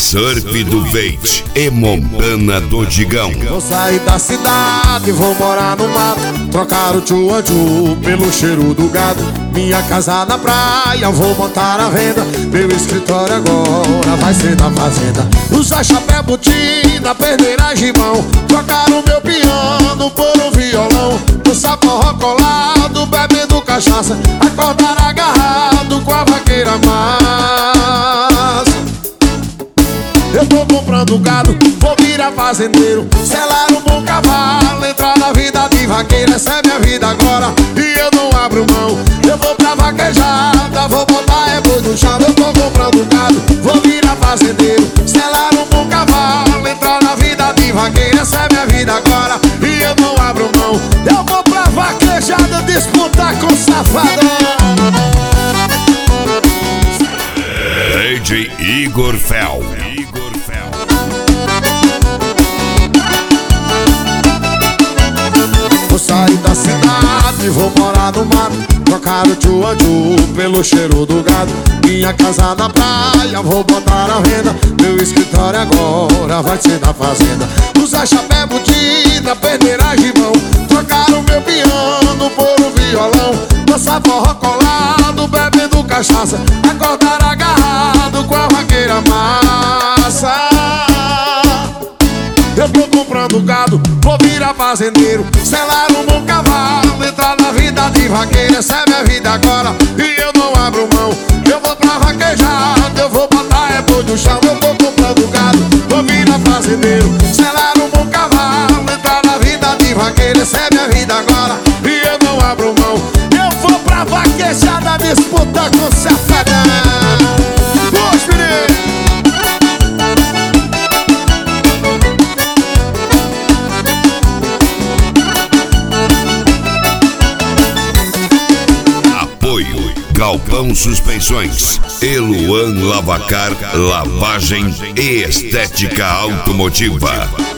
Surf do Veit e Montana do Digão. Vou sair da cidade, vou morar no mato, trocar o tchu-a-tchu pelo cheiro do gado. Minha casa na praia, vou montar a venda. Meu escritório agora vai ser na fazenda. Usar chapéu, botina, perder de mão, trocar o meu piano por um violão. Dançar forró colado, bebendo cachaça, acordar agarrado com a vaqueira massa. Eu tô comprando gado, vou virar fazendeiro, selar um bom cavalo, entrar na vida de vaqueiro. Essa é minha vida agora e eu não abro mão. Eu vou pra vaquejada, vou botar boi no chão. Eu tô comprando gado, vou virar fazendeiro, selar um bom cavalo, entrar na vida de vaqueiro. Essa é minha vida agora e eu não abro mão. Eu vou pra vaquejada disputar com safadão. DJ Igor Fel. Vou sair da cidade, vou morar no mato, trocar o tchu-a-tchu pelo cheiro do gado. Minha casa na praia, vou botar a venda. Meu escritório agora vai ser na fazenda. Usar chapéu, botina, perder de mão, trocar o meu piano por um violão. Dançar forró colado, bebendo cachaça, acordar agarrado com a vaqueira massa. Eu tô comprando gado, vou virar fazendeiro, selar um bom cavalo, entrar na vida de vaqueiro. Essa é minha vida agora e eu não abro mão. Eu vou pra vaquejada, eu vou botar boi no chão. Eu tô comprando gado, vou virar fazendeiro, selar um bom cavalo, entrar na vida de vaqueiro. Essa é minha vida agora e eu não abro mão. Eu vou pra vaquejada disputar com safadão. Os meninos! Galpão Suspensões, Eluan Lavacar, lavagem e estética automotiva.